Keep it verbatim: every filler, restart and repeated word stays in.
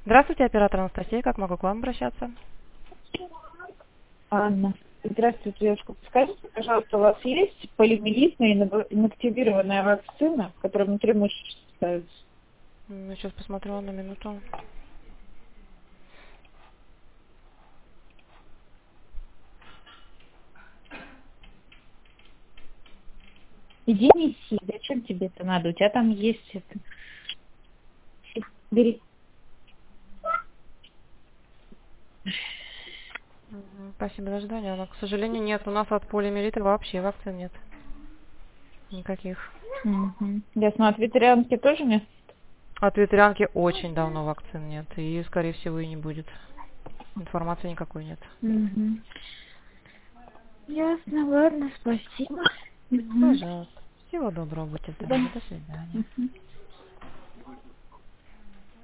Здравствуйте, оператор Анастасия. Как могу к вам обращаться? Анна. Здравствуйте, девушка. Скажите, пожалуйста, у вас есть полимелитная инав- инактивированная вакцина, которая внутри мышц ставится? Я сейчас посмотрю на минуту. Иди неси. Зачем тебе это надо? У тебя там есть это. Бери. Мгм, Спасибо за ожидание. Но, к сожалению, нет. У нас от полиомиелита вообще вакцин нет. Никаких. Мгм. Ясно. От ветеринарки тоже нет? От ветеринарки очень давно вакцин нет. И, скорее всего, и не будет. Информации никакой нет. Мгм. Ясно, ладно, спасибо. Мгм. Пожалуйста. Всего доброго. Будьте Да. здоровы. До свидания. Мгм.